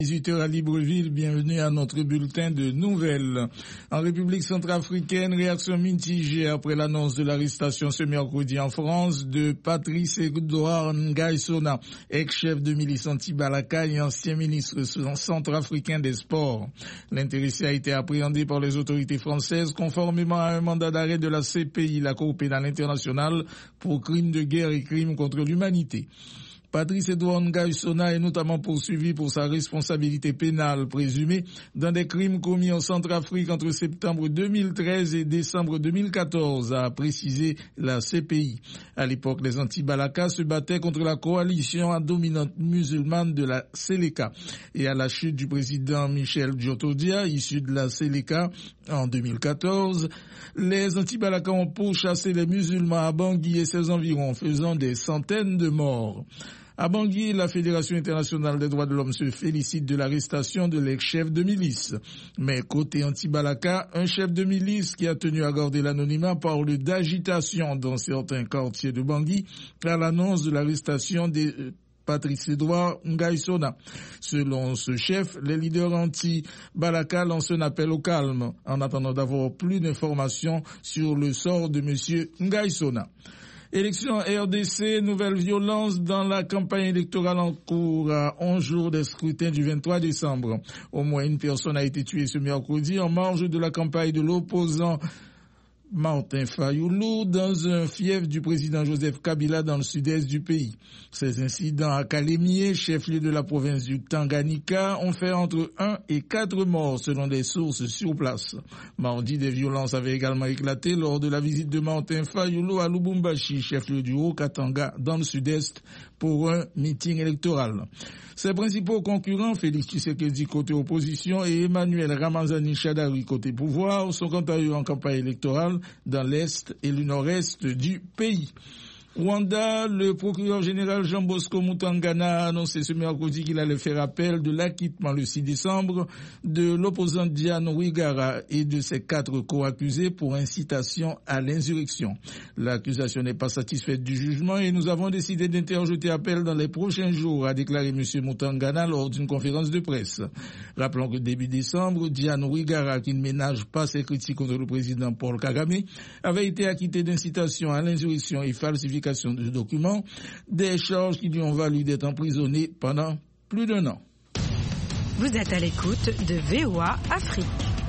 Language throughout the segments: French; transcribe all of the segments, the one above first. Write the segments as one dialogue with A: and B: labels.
A: 18h à Libreville, bienvenue à notre bulletin de nouvelles. En République centrafricaine, réaction mitigée après l'annonce de l'arrestation ce mercredi en France de Patrice Edouard Ngaïsona, ex-chef de milice anti-Balaka et ancien ministre centrafricain des Sports. L'intéressé a été appréhendé par les autorités françaises conformément à un mandat d'arrêt de la CPI, la Cour pénale internationale, pour crimes de guerre et crimes contre l'humanité. Patrice Edouard Ngaïsona est notamment poursuivi pour sa responsabilité pénale présumée dans des crimes commis en Centrafrique entre septembre 2013 et décembre 2014, a précisé la CPI. À l'époque, les anti-Balaka se battaient contre la coalition dominante musulmane de la Seleka. Et à la chute du président Michel Djotodia, issu de la Seleka en 2014, les anti-Balaka ont pourchassé les musulmans à Bangui et ses environs, faisant des centaines de morts. À Bangui, la Fédération internationale des droits de l'homme se félicite de l'arrestation de l'ex-chef de milice. Mais côté anti-Balaka, un chef de milice qui a tenu à garder l'anonymat parle d'agitation dans certains quartiers de Bangui à l'annonce de l'arrestation de Patrice Edouard Ngaïsona. Selon ce chef, les leaders anti-Balaka lancent un appel au calme en attendant d'avoir plus d'informations sur le sort de M. Ngaïsona. Élection RDC, nouvelle violence dans la campagne électorale en cours à 11 jours des scrutins du 23 décembre. Au moins une personne a été tuée ce mercredi en marge de la campagne de l'opposant Martin Fayoulou dans un fief du président Joseph Kabila dans le sud-est du pays. Ces incidents à Kalemie, chef-lieu de la province du Tanganyika, ont fait entre 1 et 4 morts selon des sources sur place. Mardi, des violences avaient également éclaté lors de la visite de Martin Fayoulou à Lubumbashi, chef-lieu du Haut-Katanga dans le sud-est, pour un meeting électoral. Ses principaux concurrents, Félix Tshisekedi côté opposition et Emmanuel Ramazani Shadari côté pouvoir, sont quant à eux en campagne électorale dans l'est et le nord-est du pays. Rwanda, le procureur général Jean Bosco Mutangana a annoncé ce mercredi qu'il allait faire appel de l'acquittement le 6 décembre de l'opposant Diane Rwigara et de ses 4 co-accusés pour incitation à l'insurrection. L'accusation n'est pas satisfaite du jugement et nous avons décidé d'interjeter appel dans les prochains jours, a déclaré M. Mutangana lors d'une conférence de presse. Rappelons que début décembre, Diane Rwigara, qui ne ménage pas ses critiques contre le président Paul Kagame, avait été acquitté d'incitation à l'insurrection et falsification de documents, des charges qui lui ont valu d'être emprisonné pendant plus d'1 an.
B: Vous êtes à l'écoute de VOA Afrique.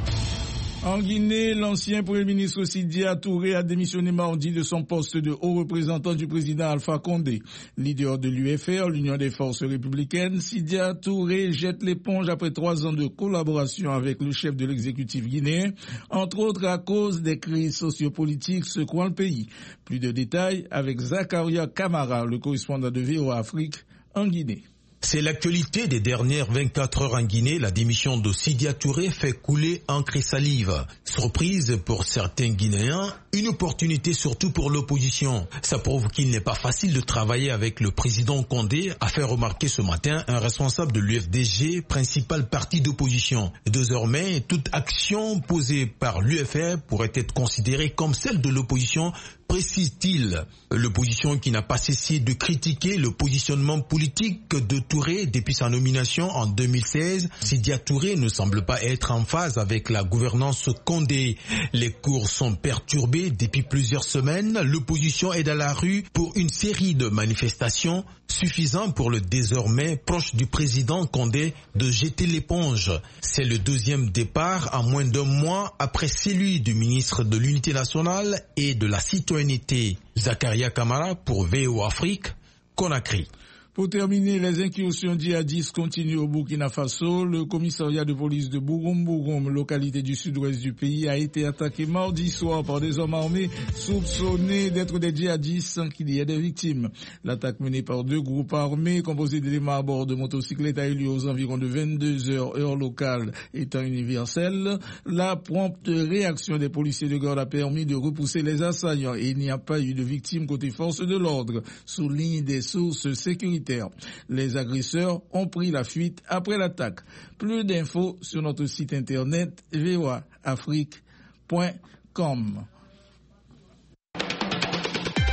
A: En Guinée, l'ancien Premier ministre Sidya Touré a démissionné mardi de son poste de haut représentant du président Alpha Condé. Leader de l'UFR, l'Union des forces républicaines, Sidya Touré jette l'éponge après 3 ans de collaboration avec le chef de l'exécutif guinéen, entre autres à cause des crises sociopolitiques secouant le pays. Plus de détails avec Zakaria Kamara, le correspondant de VOA Afrique en Guinée.
C: C'est l'actualité des dernières 24 heures en Guinée. La démission de Sidya Touré fait couler encre et salive. Surprise pour certains Guinéens, une opportunité surtout pour l'opposition. Ça prouve qu'il n'est pas facile de travailler avec le président Condé, a fait remarquer ce matin un responsable de l'UFDG, principal parti d'opposition. Désormais, toute action posée par l'UFR pourrait être considérée comme celle de l'opposition, précise-t-il. L'opposition qui n'a pas cessé de critiquer le positionnement politique de Touré depuis sa nomination en 2016. Sidya Touré ne semble pas être en phase avec la gouvernance Condé. Les cours sont perturbés depuis plusieurs semaines. L'opposition est dans la rue pour une série de manifestations suffisant pour le désormais proche du président Condé de jeter l'éponge. C'est le deuxième départ en moins d'1 mois après celui du ministre de l'Unité nationale et de la citoyenneté. Zakaria Kamara pour VOA Afrique, Conakry.
A: Pour terminer, les incursions djihadistes continuent au Burkina Faso. Le commissariat de police de Bougoum, localité du sud-ouest du pays, a été attaqué mardi soir par des hommes armés soupçonnés d'être des djihadistes sans qu'il y ait des victimes. L'attaque menée par 2 groupes armés composés d'éléments à bord de motocyclettes a eu lieu aux environs de 22 heures, heure locale étant universelle. La prompte réaction des policiers de garde a permis de repousser les assaillants et il n'y a pas eu de victimes côté forces de l'ordre, soulignent des sources sécuritaires. Les agresseurs ont pris la fuite après l'attaque. Plus d'infos sur notre site internet voaafrique.com.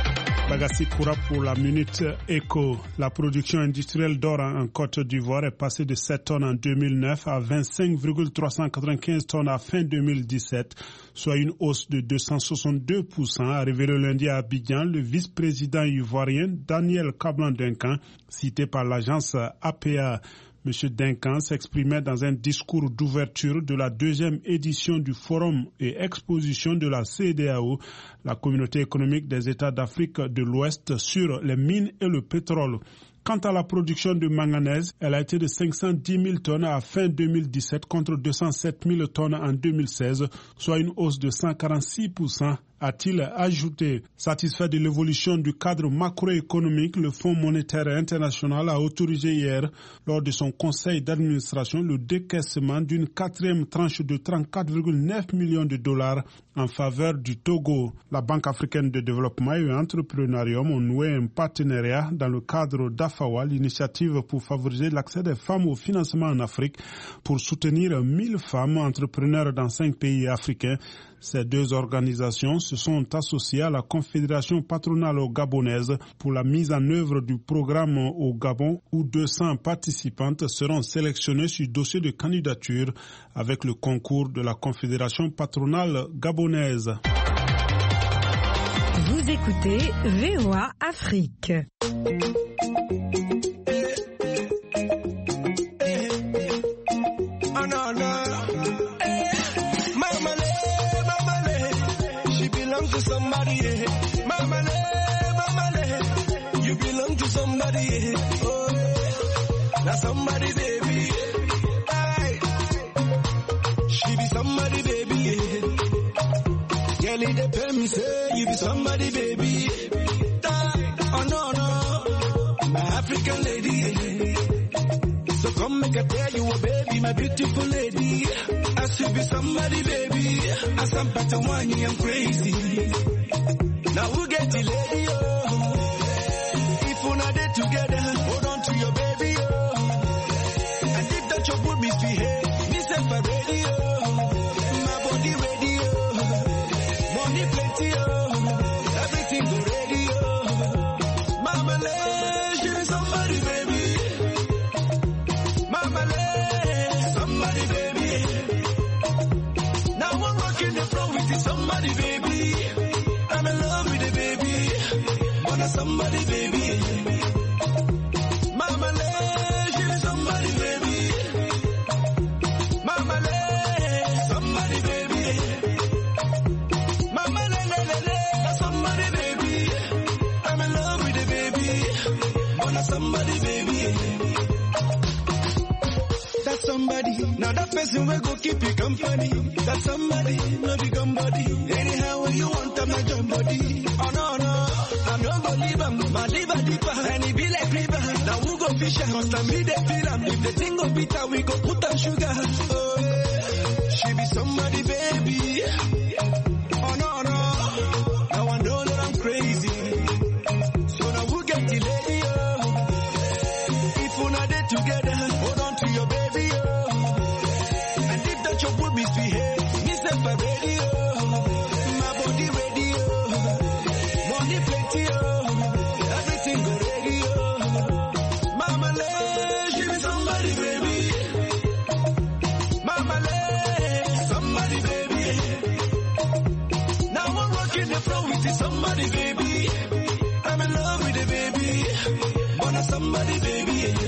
D: Bagassi Koura pour la Minute Éco. La production industrielle d'or en Côte d'Ivoire est passée de 7 tonnes en 2009 à 25,395 tonnes à fin 2017, soit une hausse de 262%, a révélé lundi à Abidjan le vice-président ivoirien Daniel Kablan-Duncan, cité par l'agence APA. M. Duncan s'exprimait dans un discours d'ouverture de la 2e édition du Forum et Exposition de la CEDEAO, la Communauté économique des États d'Afrique de l'Ouest, sur les mines et le pétrole. Quant à la production de manganèse, elle a été de 510 000 tonnes à fin 2017 contre 207 000 tonnes en 2016, soit une hausse de 146%. A-t-il ajouté. Satisfait de l'évolution du cadre macroéconomique, le Fonds monétaire international a autorisé hier, lors de son conseil d'administration, le décaissement d'une 4e tranche de 34,9 millions de dollars en faveur du Togo. La Banque africaine de développement et Entrepreneurium ont noué un partenariat dans le cadre d'AFAWA, l'initiative pour favoriser l'accès des femmes au financement en Afrique, pour soutenir 1000 femmes entrepreneurs dans 5 pays africains. Ces 2 organisations se sont associées à la Confédération patronale gabonaise pour la mise en œuvre du programme au Gabon, où 200 participantes seront sélectionnées sur dossier de candidature avec le concours de la Confédération patronale gabonaise.
B: Vous écoutez VOA Afrique.
E: Somebody, mama, you belong to somebody. Oh, now somebody, baby. Aye. She be somebody, baby. Girl, it depends me say you be somebody, baby. Oh no, my African lady. So come make I tell you, baby, my beautiful lady. I should be somebody, baby. As I'm Patawani, I'm crazy. Now who get the lady, oh? If we're not there together, hold on to your baby, oh. And if that your good misbehave, listen for radio. My body radio. Money plenty, oh. Everything go radio. Mama, she be somebody, baby. Mama, somebody, baby. Now I'm rocking the floor with somebody, baby. I'm in love with the baby. Wanna somebody, baby. Mama, she be somebody, baby. Mama, somebody, baby. Mama, somebody, baby. I'm in love with the baby. Wanna somebody, baby. That's somebody. Now that person will go keep you company. That's somebody, no be somebody. Anyhow you want, I'm not your body. Oh no, I'm not gonna leave him. My liver deeper, and it be like river. Now we go fish and cause me they feel him. If the thing go bitter, we go put on sugar. Oh yeah, she be somebody, baby. Oh no, now I know that I'm crazy. So now we get the lady, oh. If we're not there together, hold on to your baby, oh. And if that your good misbehave, listen for radio. My body radio. Money plenty, oh. Everything go radio. Mama, she be somebody, baby. Mama, somebody, baby. Now I'm rocking the floor with somebody, baby. I'm in love with the baby. Wanna somebody, baby.